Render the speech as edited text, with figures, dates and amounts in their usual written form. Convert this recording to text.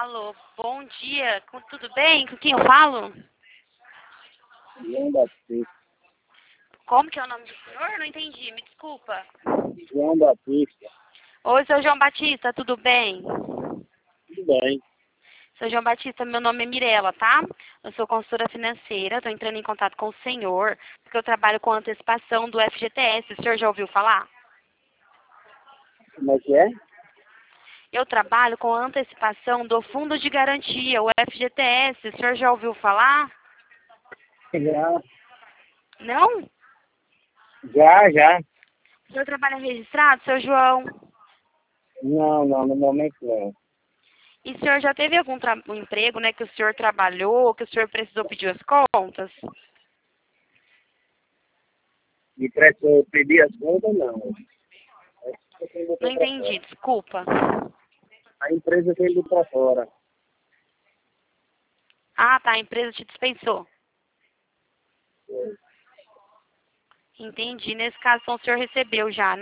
Alô, bom dia, tudo bem? Com quem eu falo? João Batista. Como que é o nome do senhor? Não entendi, me desculpa. João Batista. Oi, seu João Batista, tudo bem? Tudo bem. Seu João Batista, meu nome é Mirela, tá? Eu sou consultora financeira, estou entrando em contato com o senhor, porque eu trabalho com antecipação do FGTS. O senhor já ouviu falar? Como é que é? Eu trabalho com antecipação do Fundo de Garantia, o FGTS. O senhor já ouviu falar? Já, Não? já. O senhor trabalha registrado, seu João? Não, no momento não. E o senhor já teve algum um emprego, né, que o senhor trabalhou, que o senhor precisou pedir as contas? E para eu pedir as contas, não. Não entendi, desculpa. A empresa tem ido para fora. Ah, tá, a empresa te dispensou. Entendi. Nesse caso, então, o senhor recebeu já, né?